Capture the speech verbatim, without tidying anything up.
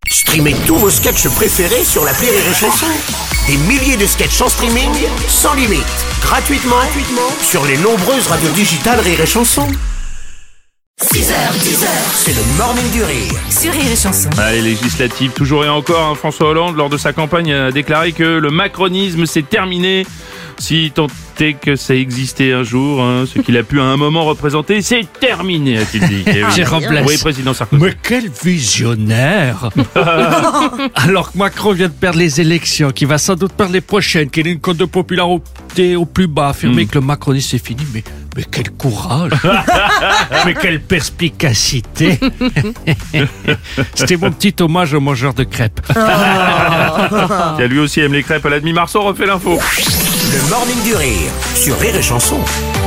Streamez tous vos sketchs préférés sur l'appli Rire et Chanson. Des milliers de sketchs en streaming, sans limite, gratuitement, gratuitement sur les nombreuses radios digitales Rire et Chanson. six heures, dix heures, c'est le morning du rire. Sur Rire et Chanson. Allez, législative, toujours et encore, hein, François Hollande, lors de sa campagne, a déclaré que le macronisme c'est terminé. Si tant est que ça existait un jour, hein, ce qu'il a pu à un moment représenter, c'est terminé, a-t-il dit. Eh oui. Jérôme Blaise. Oui, président Sarkozy. Mais quel visionnaire. Alors que Macron vient de perdre les élections, qui va sans doute perdre les prochaines, qu'il a une cote de popularité au plus bas, affirmer mm. que le macronisme c'est fini, mais, mais quel courage. Mais quelle perspicacité. C'était mon petit hommage au mangeur de crêpes. Qui lui aussi aime les crêpes à la demi-mars, on refait l'info. Le morning du rire sur Rire et Chanson.